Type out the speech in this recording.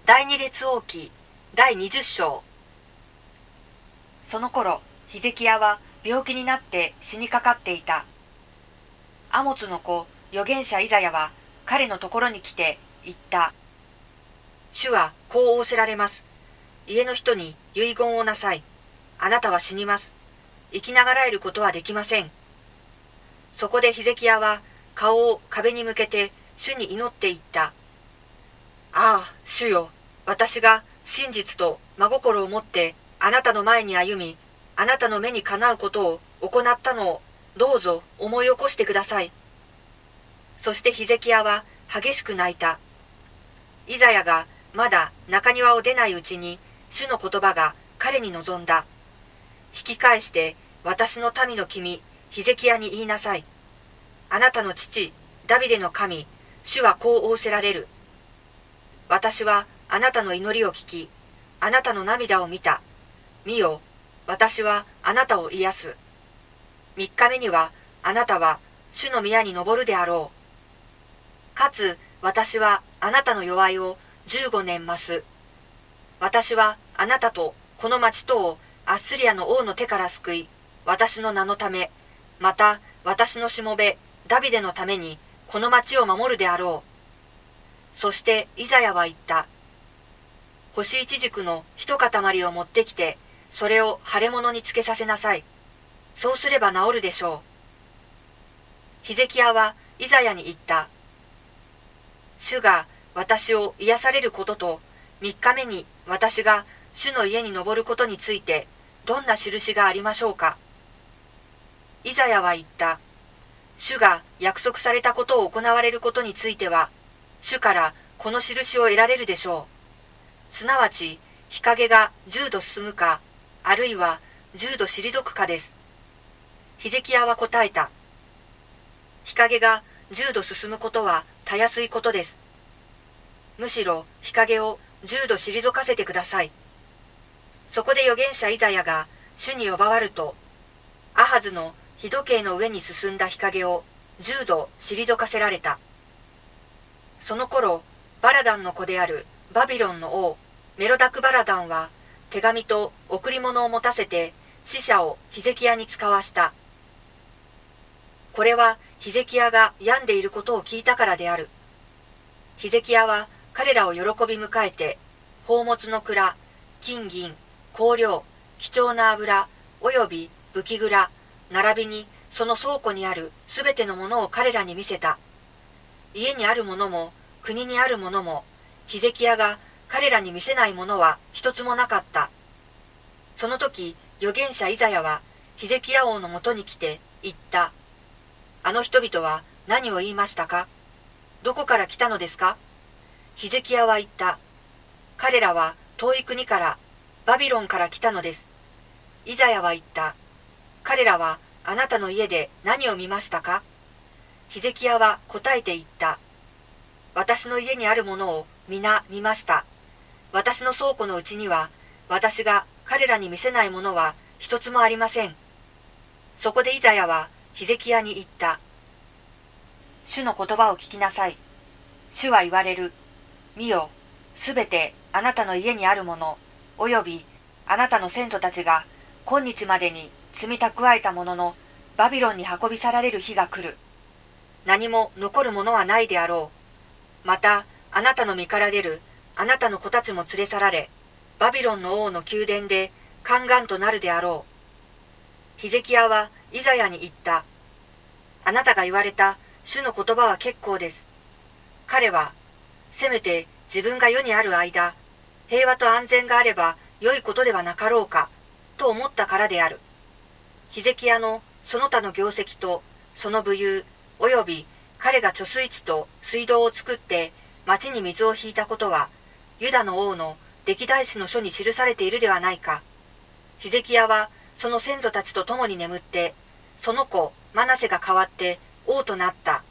第二列王記第20章。その頃、ヒゼキヤは病気になって死にかかっていた。アモツの子、預言者イザヤは彼のところに来て言った。主はこう仰せられます。家の人に遺言をなさい。あなたは死にます。生きながらえることはできません。そこでヒゼキヤは顔を壁に向けて主に祈っていった。ああ、主よ、私が真実と真心を持ってあなたの前に歩み、あなたの目にかなうことを行ったのをどうぞ思い起こしてください。そしてヒゼキヤは激しく泣いた。イザヤがまだ中庭を出ないうちに主の言葉が彼に望んだ。引き返して私の民の君、ヒゼキヤに言いなさい。あなたの父、ダビデの神、主はこう仰せられる。私はあなたの祈りを聞き、あなたの涙を見た。見よ、私はあなたを癒す。3日目にはあなたは主の宮に登るであろう。かつ私はあなたの弱いを15年増す。私はあなたとこの町とをアッスリアの王の手から救い、私の名のため、また私のしもべダビデのためにこの町を守るであろう。そしてイザヤは言った。干しイチジクの一塊を持ってきて、それを腫れ物につけさせなさい。そうすれば治るでしょう。ヒゼキヤはイザヤに言った。主が私を癒されることと、3日目に私が主の家に登ることについて、どんな印がありましょうか。イザヤは言った。主が約束されたことを行われることについては、主からこの印を得られるでしょう。すなわち、日陰が10度進むか、あるいは10度退くかです。ヒゼキヤは答えた。日陰が10度進むことはたやすいことです。むしろ日陰を10度退かせてください。そこで預言者イザヤが主に呼ばわると、アハズの日時計の上に進んだ日陰を10度退かせられた。その頃、バラダンの子であるバビロンの王、メロダクバラダンは、手紙と贈り物を持たせて、使者をヒゼキヤに使わした。これはヒゼキヤが病んでいることを聞いたからである。ヒゼキヤは彼らを喜び迎えて、宝物の蔵、金銀、香料、貴重な油、および武器蔵、並びにその倉庫にあるすべてのものを彼らに見せた。家にあるものも、国にあるものも、ヒゼキヤが彼らに見せないものは一つもなかった。その時、預言者イザヤはヒゼキヤ王のもとに来て言った。あの人々は何を言いましたか？どこから来たのですか？ヒゼキヤは言った。彼らは遠い国から、バビロンから来たのです。イザヤは言った。彼らはあなたの家で何を見ましたか？ヒゼキヤは答えて言った。私の家にあるものを皆見ました。私の倉庫のうちには、私が彼らに見せないものは一つもありません。そこでイザヤはヒゼキヤに言った。主の言葉を聞きなさい。主は言われる。見よ、すべてあなたの家にあるもの、およびあなたの先祖たちが今日までに積み蓄えたもののバビロンに運び去られる日が来る。何も残るものはないであろう。また、あなたの身から出るあなたの子たちも連れ去られ、バビロンの王の宮殿で宦官となるであろう。ヒゼキヤはイザヤに言った。あなたが言われた主の言葉は結構です。彼は、せめて自分が世にある間、平和と安全があれば良いことではなかろうか、と思ったからである。ヒゼキヤのその他の業績と、その武勇、および彼が貯水池と水道を作って町に水を引いたことは、ユダの王の歴代史の書に記されているではないか。ヒゼキヤはその先祖たちと共に眠って、その子マナセが代わって王となった。